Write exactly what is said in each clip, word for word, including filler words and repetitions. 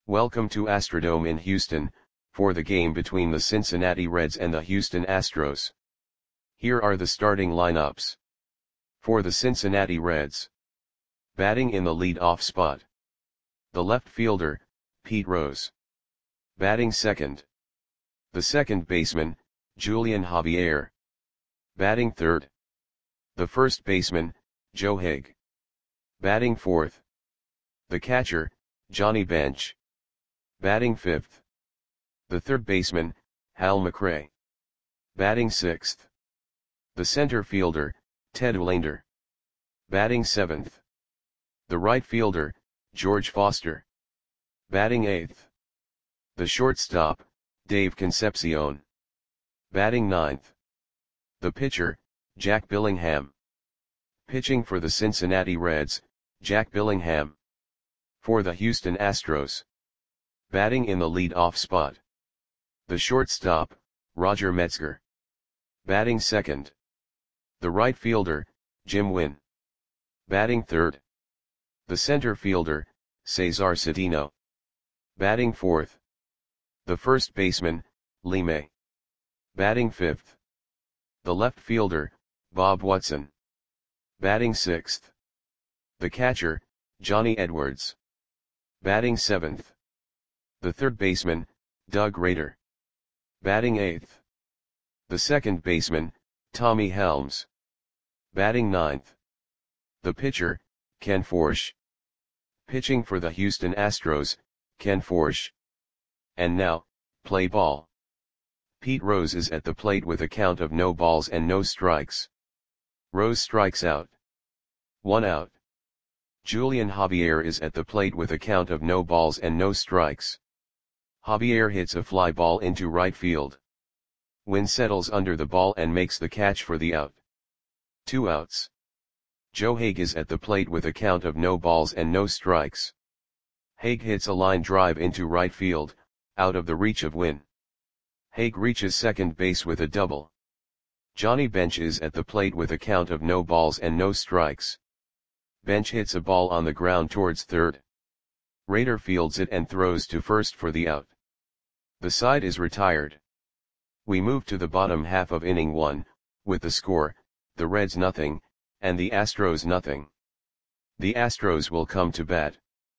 Welcome to Astrodome in Houston, for the game between the Cincinnati Reds and the Houston Astros. Here are the starting lineups. For the Cincinnati Reds. Batting in the lead-off spot. The left fielder, Pete Rose. Batting second. The second baseman, Julian Javier. Batting third. The first baseman, Joe Haig. Batting fourth. The catcher, Johnny Bench. Batting fifth. The third baseman, Hal McRae. Batting sixth. The center fielder, Ted Uhlaender. Batting seventh. The right fielder, George Foster. Batting eighth. The shortstop, Dave Concepcion. Batting ninth. The pitcher, Jack Billingham. Pitching for the Cincinnati Reds, Jack Billingham. For the Houston Astros. Batting in the lead-off spot. The shortstop, Roger Metzger. Batting second. The right fielder, Jim Wynn. Batting third. The center fielder, Cesar Cedeno. Batting fourth. The first baseman, Lee May. Batting fifth. The left fielder, Bob Watson. Batting sixth. The catcher, Johnny Edwards. Batting seventh. The third baseman, Doug Rader. Batting eighth. The second baseman, Tommy Helms. Batting ninth. The pitcher, Ken Forsch. Pitching for the Houston Astros, Ken Forsch. And now, play ball. Pete Rose is at the plate with a count of no balls and no strikes. Rose strikes out. One out. Julian Javier is at the plate with a count of no balls and no strikes. Javier hits a fly ball into right field. Wynn settles under the ball and makes the catch for the out. Two outs. Joe Haig is at the plate with a count of no balls and no strikes. Haig hits a line drive into right field, out of the reach of Wynn. Haig reaches second base with a double. Johnny Bench is at the plate with a count of no balls and no strikes. Bench hits a ball on the ground towards third. Rader fields it and throws to first for the out. The side is retired. We move to the bottom half of inning one, with the score, the Reds nothing, and the Astros nothing. The Astros will come to bat.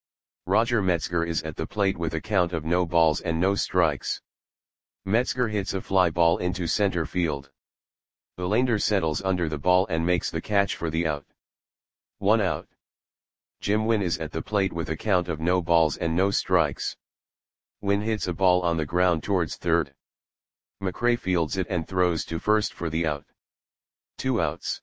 Roger Metzger is at the plate with a count of no balls and no strikes. Metzger hits a fly ball into center field. Uhlaender settles under the ball and makes the catch for the out. One out. Jim Wynn is at the plate with a count of no balls and no strikes. Wynn hits a ball on the ground towards third. McRae fields it and throws to first for the out. Two outs.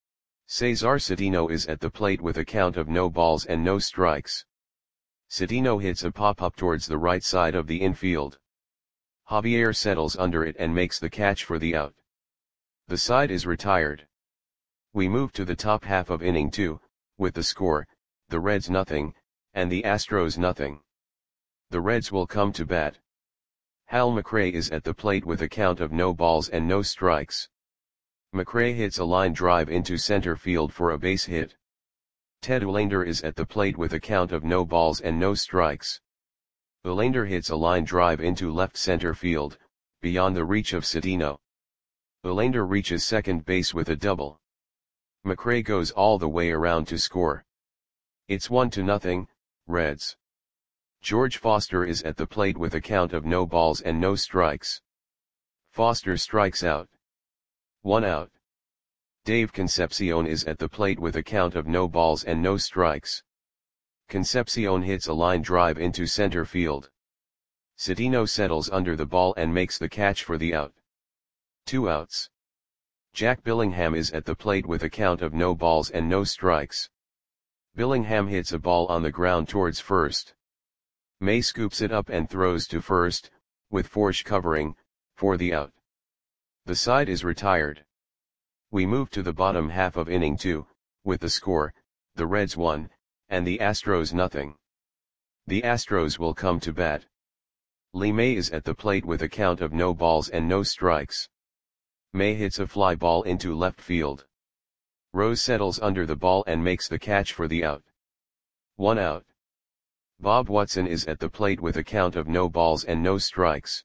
Cesar Cedeno is at the plate with a count of no balls and no strikes. Cedeno hits a pop-up towards the right side of the infield. Javier settles under it and makes the catch for the out. The side is retired. We move to the top half of inning two, with the score, the Reds nothing, and the Astros nothing. The Reds will come to bat. Hal McRae is at the plate with a count of no balls and no strikes. McRae hits a line drive into center field for a base hit. Ted Uhlaender is at the plate with a count of no balls and no strikes. Uhlaender hits a line drive into left center field, beyond the reach of Cedeno. Uhlaender reaches second base with a double. McRae goes all the way around to score. It's one to nothing, Reds. George Foster is at the plate with a count of no balls and no strikes. Foster strikes out. One out. Dave Concepcion is at the plate with a count of no balls and no strikes. Concepcion hits a line drive into center field. Cedeno settles under the ball and makes the catch for the out. Two outs. Jack Billingham is at the plate with a count of no balls and no strikes. Billingham hits a ball on the ground towards first. May scoops it up and throws to first, with Forsch covering, for the out. The side is retired. We move to the bottom half of inning two, with the score, the Reds one, and the Astros nothing. The Astros will come to bat. Lee May is at the plate with a count of no balls and no strikes. May hits a fly ball into left field. Rose settles under the ball and makes the catch for the out. One out. Bob Watson is at the plate with a count of no balls and no strikes.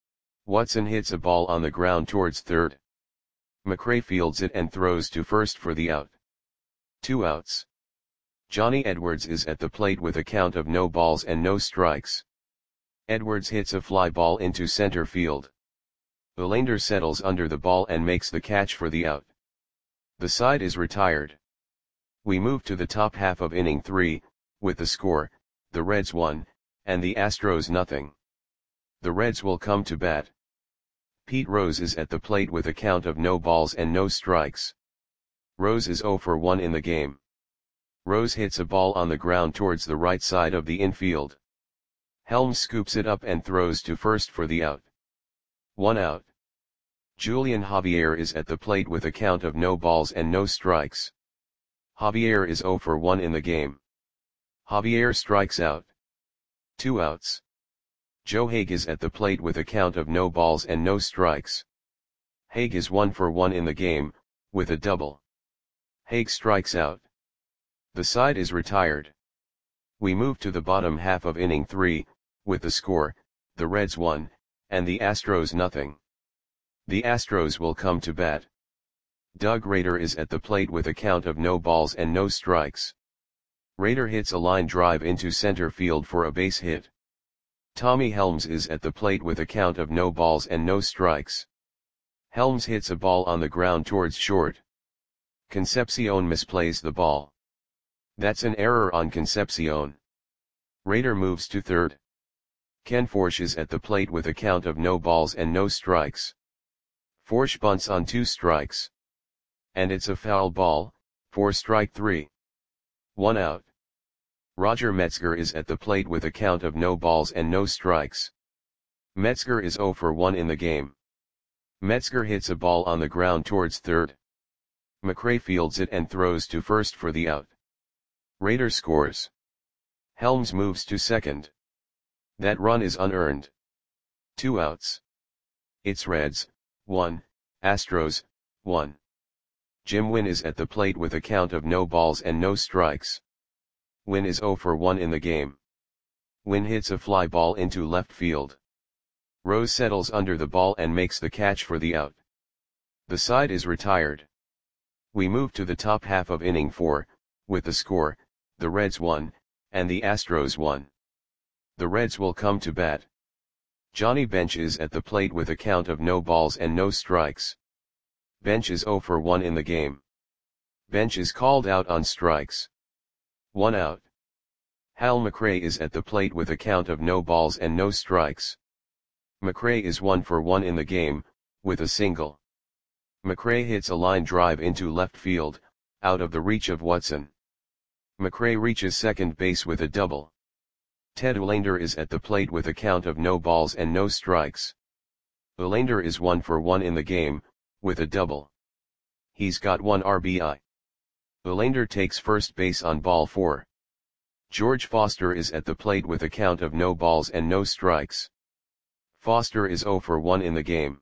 Watson hits a ball on the ground towards third. McRae fields it and throws to first for the out. Two outs. Johnny Edwards is at the plate with a count of no balls and no strikes. Edwards hits a fly ball into center field. Verlander settles under the ball and makes the catch for the out. The side is retired. We move to the top half of inning three, with the score, the Reds one, and the Astros nothing. The Reds will come to bat. Pete Rose is at the plate with a count of no balls and no strikes. Rose is oh for one in the game. Rose hits a ball on the ground towards the right side of the infield. Helms scoops it up and throws to first for the out. One out. Julian Javier is at the plate with a count of no balls and no strikes. Javier is oh for one in the game. Javier strikes out. Two outs. Joe Hague is at the plate with a count of no balls and no strikes. Hague is one for one in the game, with a double. Hague strikes out. The side is retired. We move to the bottom half of inning three, with the score, the Reds one, and the Astros nothing. The Astros will come to bat. Doug Rader is at the plate with a count of no balls and no strikes. Rader hits a line drive into center field for a base hit. Tommy Helms is at the plate with a count of no balls and no strikes. Helms hits a ball on the ground towards short. Concepcion misplays the ball. That's an error on Concepcion. Rader moves to third. Ken Forsch is at the plate with a count of no balls and no strikes. Forsch bunts on two strikes. And it's a foul ball, for strike three. One out. Roger Metzger is at the plate with a count of no balls and no strikes. Metzger is oh for one in the game. Metzger hits a ball on the ground towards third. McRae fields it and throws to first for the out. Rader scores. Helms moves to second. That run is unearned. Two outs. It's Reds, one, Astros, one. Jim Wynn is at the plate with a count of no balls and no strikes. Wynn is oh for one in the game. Wynn hits a fly ball into left field. Rose settles under the ball and makes the catch for the out. The side is retired. We move to the top half of inning four, with the score, the Reds one, and the Astros one. The Reds will come to bat. Johnny Bench is at the plate with a count of no balls and no strikes. Bench is oh for one in the game. Bench is called out on strikes. One out. Hal McRae is at the plate with a count of no balls and no strikes. McRae is one for one in the game, with a single. McRae hits a line drive into left field, out of the reach of Watson. McRae reaches second base with a double. Ted Verlander is at the plate with a count of no balls and no strikes. Verlander is one for one in the game, with a double. He's got one R B I. Verlander takes first base on ball four. George Foster is at the plate with a count of no balls and no strikes. Foster is oh for one in the game.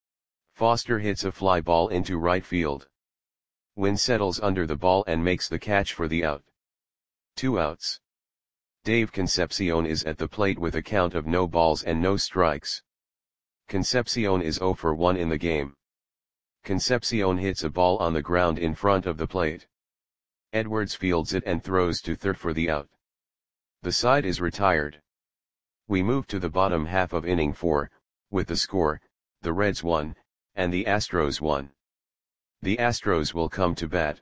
Foster hits a fly ball into right field. Wynn settles under the ball and makes the catch for the out. Two outs. Dave Concepcion is at the plate with a count of no balls and no strikes. Concepcion is oh for one in the game. Concepcion hits a ball on the ground in front of the plate. Edwards fields it and throws to third for the out. The side is retired. We move to the bottom half of inning four, with the score, the Reds one, and the Astros one. The Astros will come to bat.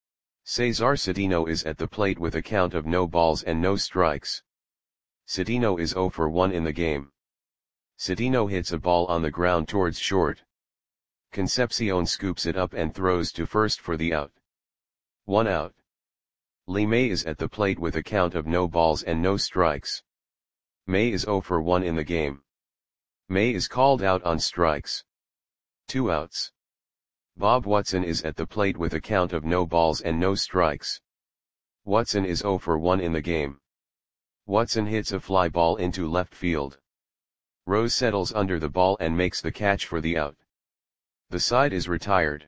Cesar Cedeno is at the plate with a count of no balls and no strikes. Cedeno is oh for one in the game. Cedeno hits a ball on the ground towards short. Concepcion scoops it up and throws to first for the out. One out. Lee May is at the plate with a count of no balls and no strikes. May is oh for one in the game. May is called out on strikes. Two outs. Bob Watson is at the plate with a count of no balls and no strikes. Watson is oh for one in the game. Watson hits a fly ball into left field. Rose settles under the ball and makes the catch for the out. The side is retired.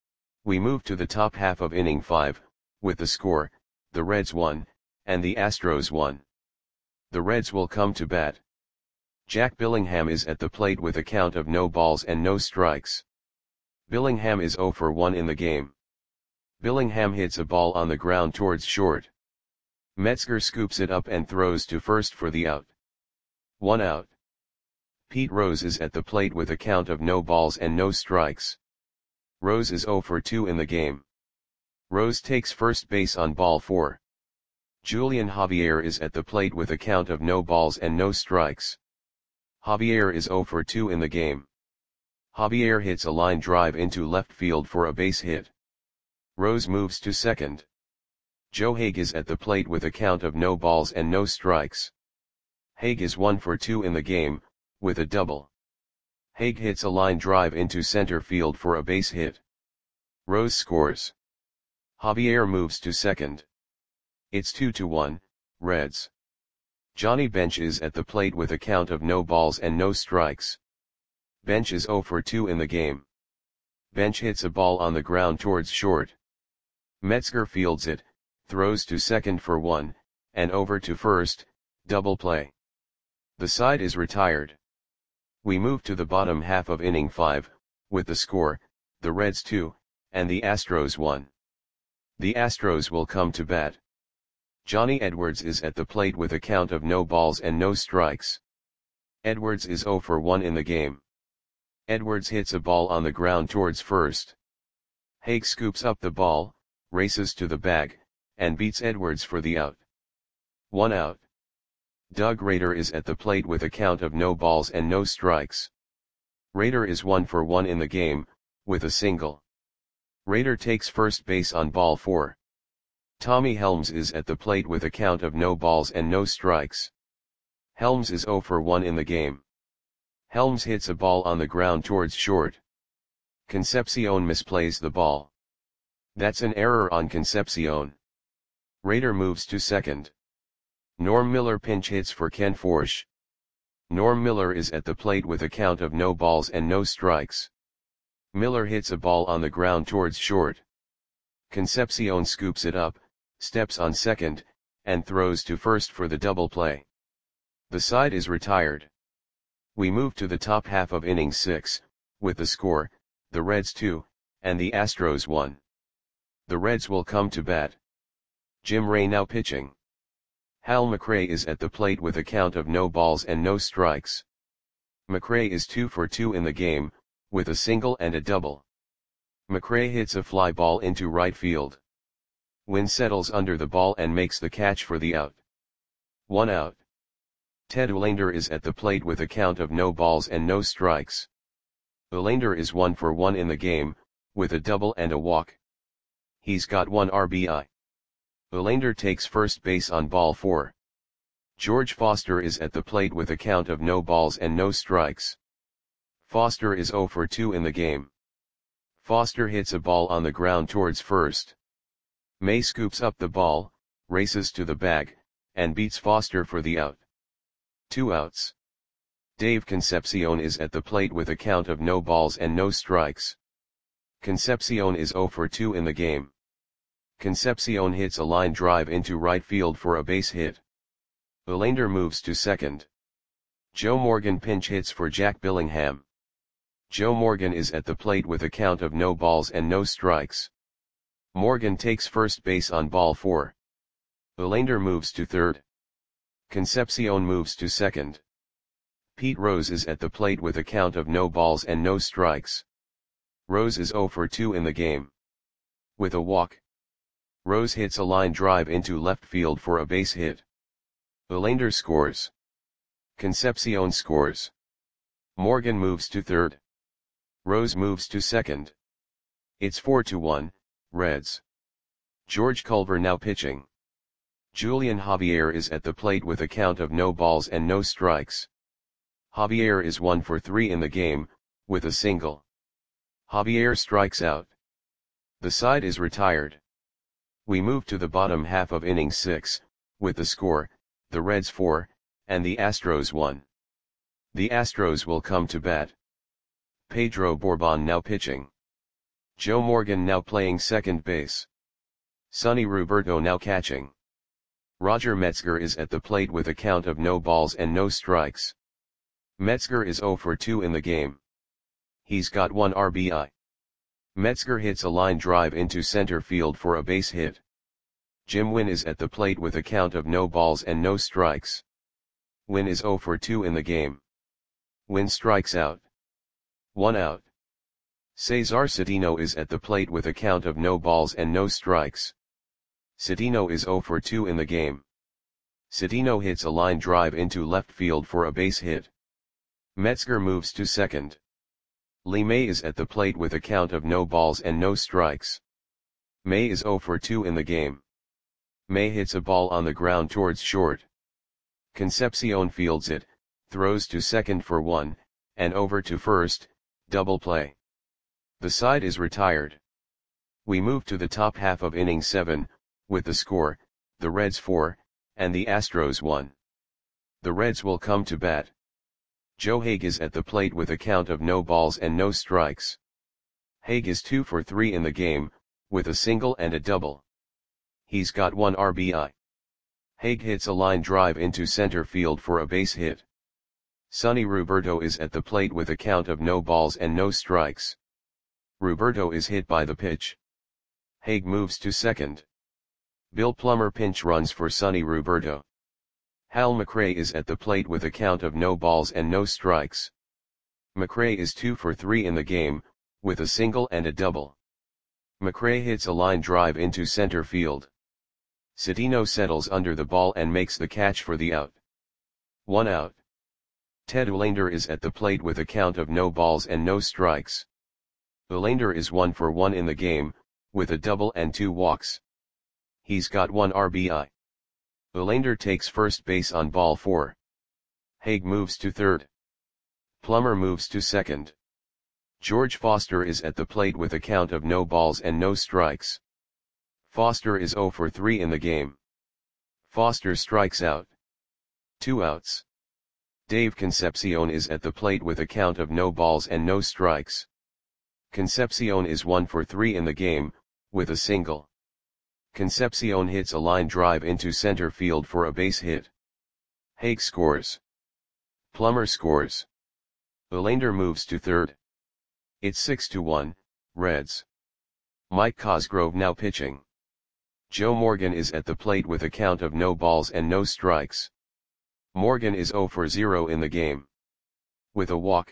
We move to the top half of inning five, with the score, the Reds one, and the Astros one. The Reds will come to bat. Jack Billingham is at the plate with a count of no balls and no strikes. Billingham is zero for one in the game. Billingham hits a ball on the ground towards short. Metzger scoops it up and throws to first for the out. One out. Pete Rose is at the plate with a count of no balls and no strikes. Rose is zero for two in the game. Rose takes first base on ball four. Julian Javier is at the plate with a count of no balls and no strikes. Javier is zero for two in the game. Javier hits a line drive into left field for a base hit. Rose moves to second. Joe Haig is at the plate with a count of no balls and no strikes. Haig is one for two in the game, with a double. Haig hits a line drive into center field for a base hit. Rose scores. Javier moves to second. It's two to one, Reds. Johnny Bench is at the plate with a count of no balls and no strikes. Bench is zero for two in the game. Bench hits a ball on the ground towards short. Metzger fields it, throws to second for one, and over to first, double play. The side is retired. We move to the bottom half of inning five, with the score, the Reds two, and the Astros one. The Astros will come to bat. Johnny Edwards is at the plate with a count of no balls and no strikes. Edwards is zero for one in the game. Edwards hits a ball on the ground towards first. Haig scoops up the ball, races to the bag, and beats Edwards for the out. One out. Doug Rader is at the plate with a count of no balls and no strikes. Rader is one for one in the game, with a single. Rader takes first base on ball four. Tommy Helms is at the plate with a count of no balls and no strikes. Helms is zero for one in the game. Helms hits a ball on the ground towards short. Concepcion misplays the ball. That's an error on Concepcion. Rader moves to second. Norm Miller pinch hits for Ken Forsch. Norm Miller is at the plate with a count of no balls and no strikes. Miller hits a ball on the ground towards short. Concepcion scoops it up, steps on second, and throws to first for the double play. The side is retired. We move to the top half of inning six, with the score, the Reds two, and the Astros one. The Reds will come to bat. Jim Ray now pitching. Hal McRae is at the plate with a count of no balls and no strikes. McRae is two for two in the game, with a single and a double. McRae hits a fly ball into right field. Wynn settles under the ball and makes the catch for the out. One out. Ted Uhlaender is at the plate with a count of no balls and no strikes. Uhlaender is one for one in the game, with a double and a walk. He's got one R B I. Uhlaender takes first base on ball four. George Foster is at the plate with a count of no balls and no strikes. Foster is zero for two in the game. Foster hits a ball on the ground towards first. May scoops up the ball, races to the bag, and beats Foster for the out. Two outs. Dave Concepcion is at the plate with a count of no balls and no strikes. Concepcion is zero for two in the game. Concepcion hits a line drive into right field for a base hit. Uhlaender moves to second. Joe Morgan pinch hits for Jack Billingham. Joe Morgan is at the plate with a count of no balls and no strikes. Morgan takes first base on ball four. Uhlaender moves to third. Concepcion moves to second. Pete Rose is at the plate with a count of no balls and no strikes. Rose is zero for two in the game. With a walk. Rose hits a line drive into left field for a base hit. Uhlaender scores. Concepcion scores. Morgan moves to third. Rose moves to second. It's four to one, Reds. George Culver now pitching. Julian Javier is at the plate with a count of no balls and no strikes. Javier is one for three in the game, with a single. Javier strikes out. The side is retired. We move to the bottom half of inning six, with the score, the Reds four, and the Astros one. The Astros will come to bat. Pedro Bourbon now pitching. Joe Morgan now playing second base. Sonny Roberto now catching. Roger Metzger is at the plate with a count of no balls and no strikes. Metzger is zero for two in the game. He's got one R B I. Metzger hits a line drive into center field for a base hit. Jim Wynn is at the plate with a count of no balls and no strikes. Wynn is zero for two in the game. Wynn strikes out. One out. Cesar Cedeno is at the plate with a count of no balls and no strikes. Cedeno is zero for two in the game. Cedeno hits a line drive into left field for a base hit. Metzger moves to second. Lee May is at the plate with a count of no balls and no strikes. May is zero for two in the game. May hits a ball on the ground towards short. Concepcion fields it, throws to second for one, and over to first, double play. The side is retired. We move to the top half of inning seven, with the score, the Reds four, and the Astros one. The Reds will come to bat. Joe Hague is at the plate with a count of no balls and no strikes. Hague is two for three in the game, with a single and a double. He's got one R B I. Hague hits a line drive into center field for a base hit. Sonny Roberto is at the plate with a count of no balls and no strikes. Roberto is hit by the pitch. Hague moves to second. Bill Plummer pinch runs for Sonny Roberto. Hal McRae is at the plate with a count of no balls and no strikes. McRae is two for three in the game, with a single and a double. McRae hits a line drive into center field. Cedeno settles under the ball and makes the catch for the out. One out. Ted Olander is at the plate with a count of no balls and no strikes. Olander is one for one in the game, with a double and two walks. He's got one R B I. Olander takes first base on ball four. Hague moves to third. Plummer moves to second. George Foster is at the plate with a count of no balls and no strikes. Foster is zero for three in the game. Foster strikes out. Two outs. Dave Concepcion is at the plate with a count of no balls and no strikes. Concepcion is one for three in the game, with a single. Concepcion hits a line drive into center field for a base hit. Hague scores. Plummer scores. Olander moves to third. It's six to one, Reds. Mike Cosgrove now pitching. Joe Morgan is at the plate with a count of no balls and no strikes. Morgan is zero for zero in the game. With a walk.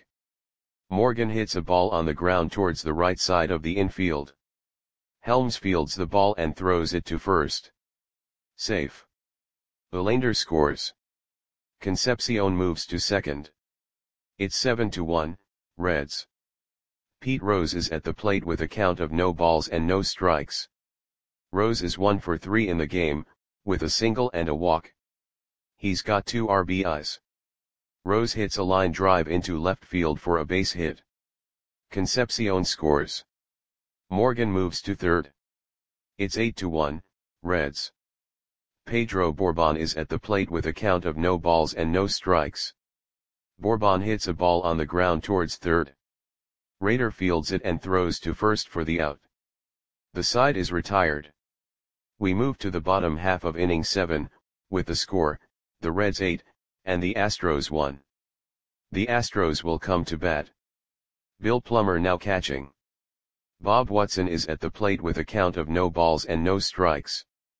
Morgan hits a ball on the ground towards the right side of the infield. Helms fields the ball and throws it to first. Safe. Olander scores. Concepcion moves to second. It's seven to one, Reds. Pete Rose is at the plate with a count of no balls and no strikes. Rose is one for three in the game, with a single and a walk. He's got two R B Is. Rose hits a line drive into left field for a base hit. Concepcion scores. Morgan moves to third. It's eight to one, Reds. Pedro Bourbon is at the plate with a count of no balls and no strikes. Bourbon hits a ball on the ground towards third. Rader fields it and throws to first for the out. The side is retired. We move to the bottom half of inning seven, with the score, the Reds eight, and the Astros one. The Astros will come to bat. Bill Plummer now catching. Bob Watson is at the plate with a count of no balls and no strikes.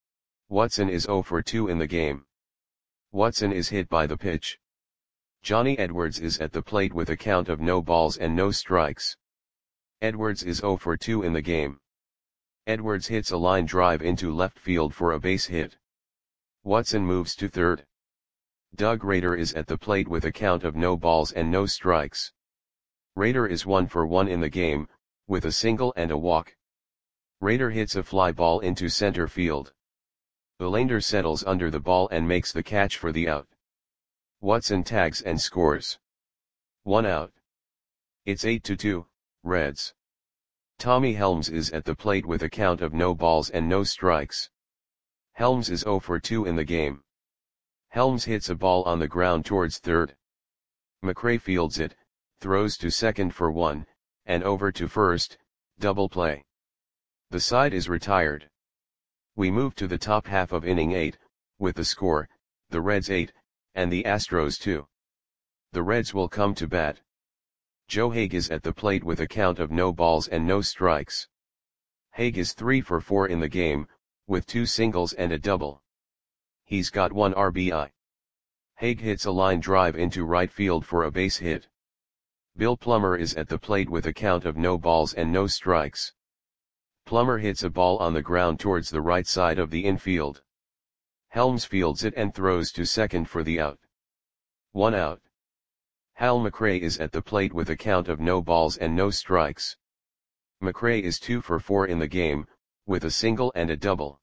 Watson is zero for two in the game. Watson is hit by the pitch. Johnny Edwards is at the plate with a count of no balls and no strikes. Edwards is zero for two in the game. Edwards hits a line drive into left field for a base hit. Watson moves to third. Doug Rader is at the plate with a count of no balls and no strikes. Rader is one for one in the game, with a single and a walk. Rader hits a fly ball into center field. Olander settles under the ball and makes the catch for the out. Watson tags and scores. One out. It's eight to two, Reds. Tommy Helms is at the plate with a count of no balls and no strikes. Helms is zero for two in the game. Helms hits a ball on the ground towards third. McRae fields it, throws to second for one, and over to first, double play. The side is retired. We move to the top half of inning eight, with the score, the Reds eight, and the Astros two. The Reds will come to bat. Joe Hague is at the plate with a count of no balls and no strikes. Hague is three for four in the game, with two singles and a double. He's got one R B I. Hague hits a line drive into right field for a base hit. Bill Plummer is at the plate with a count of no balls and no strikes. Plummer hits a ball on the ground towards the right side of the infield. Helms fields it and throws to second for the out. One out. Hal McRae is at the plate with a count of no balls and no strikes. McRae is two for four in the game, with a single and a double.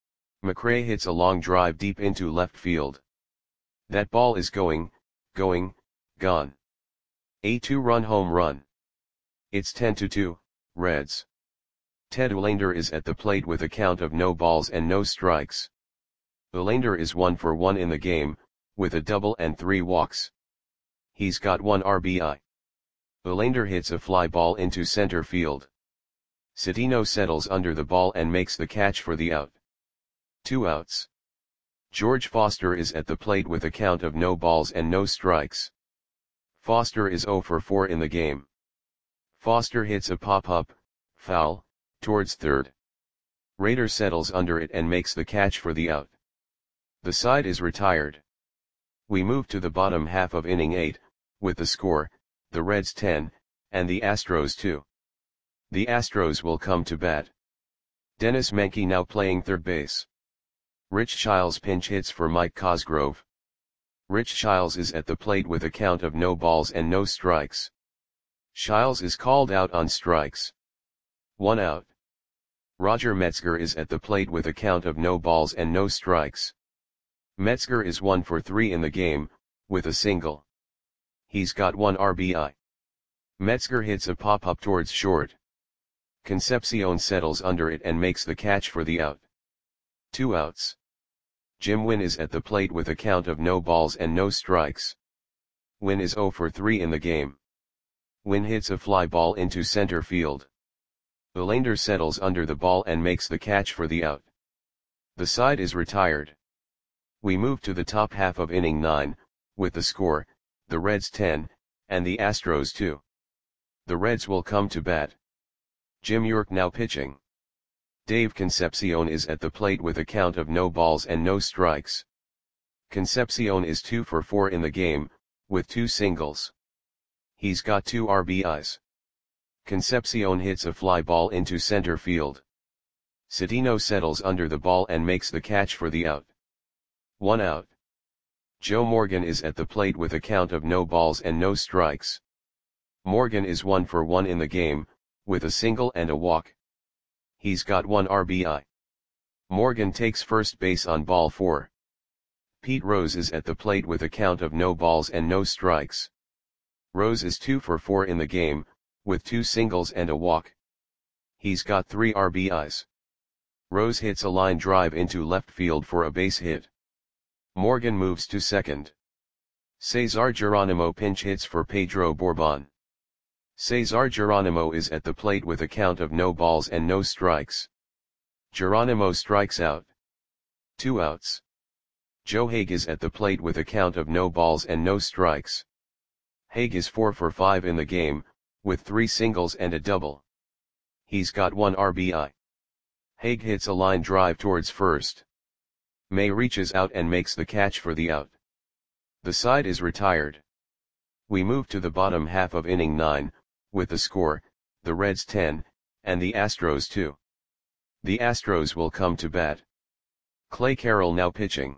McRae hits a long drive deep into left field. That ball is going, going, gone. A two-run home run. It's ten to two, Reds. Ted Uhlaender is at the plate with a count of no balls and no strikes. Uhlaender is one for one in the game, with a double and three walks. He's got one R B I. Uhlaender hits a fly ball into center field. Citino settles under the ball and makes the catch for the out. Two outs. George Foster is at the plate with a count of no balls and no strikes. Foster is zero for four in the game. Foster hits a pop-up, foul, towards third. Rader settles under it and makes the catch for the out. The side is retired. We move to the bottom half of inning eight, with the score, the Reds ten, and the Astros two. The Astros will come to bat. Dennis Menke now playing third base. Rich Shiles pinch hits for Mike Cosgrove. Rich Shiles is at the plate with a count of no balls and no strikes. Shiles is called out on strikes. One out. Roger Metzger is at the plate with a count of no balls and no strikes. Metzger is one for three in the game, with a single. He's got one R B I. Metzger hits a pop-up towards short. Concepcion settles under it and makes the catch for the out. Two outs. Jim Wynn is at the plate with a count of no balls and no strikes. Wynn is zero for three in the game. Wynn hits a fly ball into center field. Uhlaender settles under the ball and makes the catch for the out. The side is retired. We move to the top half of inning nine, with the score, the Reds ten, and the Astros two. The Reds will come to bat. Jim York now pitching. Dave Concepcion is at the plate with a count of no balls and no strikes. Concepcion is two for four in the game, with two singles. He's got two R B Is. Concepcion hits a fly ball into center field. Citino settles under the ball and makes the catch for the out. One out. Joe Morgan is at the plate with a count of no balls and no strikes. Morgan is one for one in the game, with a single and a walk. He's got one R B I. Morgan takes first base on ball four. Pete Rose is at the plate with a count of no balls and no strikes. Rose is two for four in the game, with two singles and a walk. He's got three R B Is. Rose hits a line drive into left field for a base hit. Morgan moves to second. Cesar Geronimo pinch hits for Pedro Bourbon. Cesar Geronimo is at the plate with a count of no balls and no strikes. Geronimo strikes out. Two outs. Joe Hague is at the plate with a count of no balls and no strikes. Hague is four for five in the game, with three singles and a double. He's got one R B I. Hague hits a line drive towards first. May reaches out and makes the catch for the out. The side is retired. We move to the bottom half of inning nine, with the score, the Reds ten, and the Astros two. The Astros will come to bat. Clay Carroll now pitching.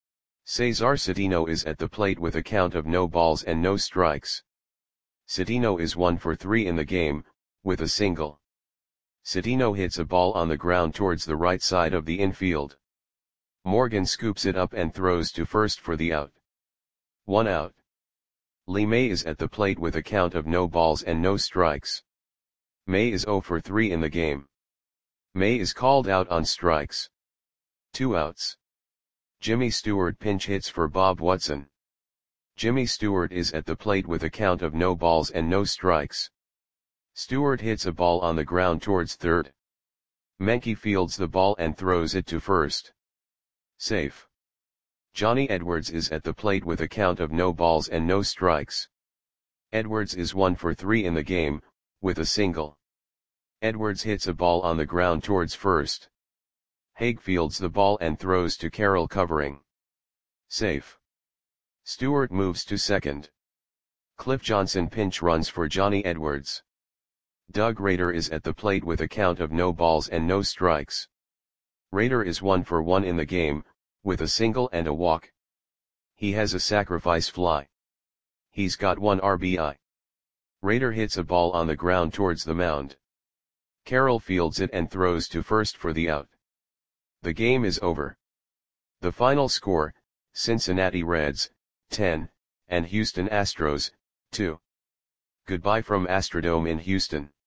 Cesar Citino is at the plate with a count of no balls and no strikes. Citino is one for three in the game, with a single. Citino hits a ball on the ground towards the right side of the infield. Morgan scoops it up and throws to first for the out. One out. Lee May is at the plate with a count of no balls and no strikes. May is zero for three in the game. May is called out on strikes. Two outs. Jimmy Stewart pinch hits for Bob Watson. Jimmy Stewart is at the plate with a count of no balls and no strikes. Stewart hits a ball on the ground towards third. Menke fields the ball and throws it to first. Safe. Johnny Edwards is at the plate with a count of no balls and no strikes. Edwards is one for three in the game, with a single. Edwards hits a ball on the ground towards first. Haig fields the ball and throws to Carroll covering. Safe. Stewart moves to second. Cliff Johnson pinch runs for Johnny Edwards. Doug Rader is at the plate with a count of no balls and no strikes. Rader is one for one in the game, with a single and a walk. He has a sacrifice fly. He's got one R B I. Rader hits a ball on the ground towards the mound. Carroll fields it and throws to first for the out. The game is over. The final score, Cincinnati Reds, ten, and Houston Astros, two. Goodbye from Astrodome in Houston.